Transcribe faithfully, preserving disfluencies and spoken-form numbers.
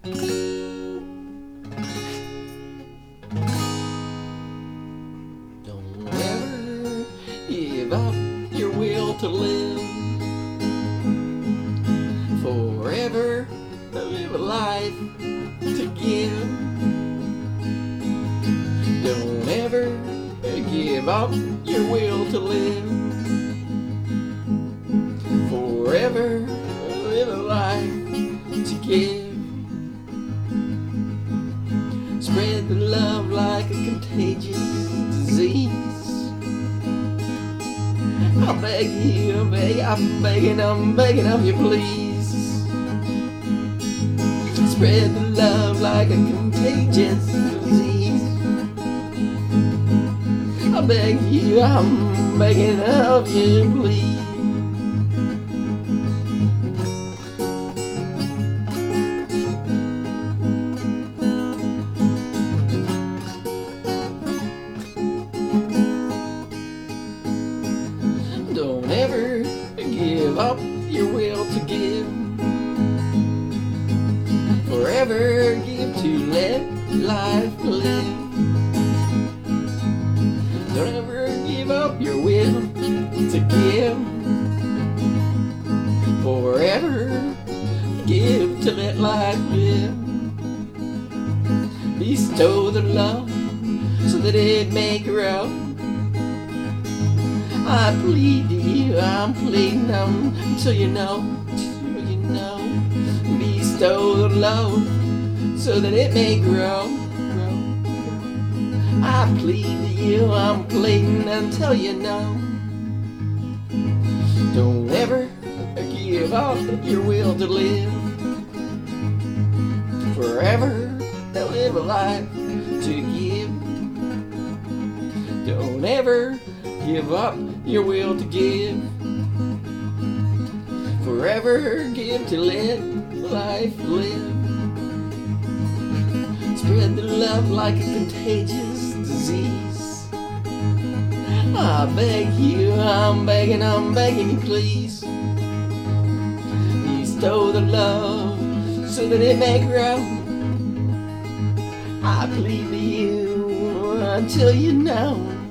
Don't ever give up your will to live. Forever live a life to give. Don't ever give up your will to live. Forever live a life to give. Spread the love like a contagious disease. I beg you, I beg, I'm begging, I'm begging of you, please. Spread the love like a contagious disease. I beg you, I'm begging of you, please. Don't ever give up your will to give. Forever give to let life live. Don't ever give up your will to give. Forever give to let life live. Bestow the love so that it may grow. I plead to you, I'm pleading um, until you know, till you know. Bestow the love so that it may grow, grow, grow. I plead to you, I'm pleading until you know. Don't ever give up your will to live. Forever live a life to give. Don't ever give up your will to give. Forever give to let life live. Spread the love like a contagious disease. I beg you, I'm begging, I'm begging you, please. Bestow the love so that it may grow. I plead to you until you know.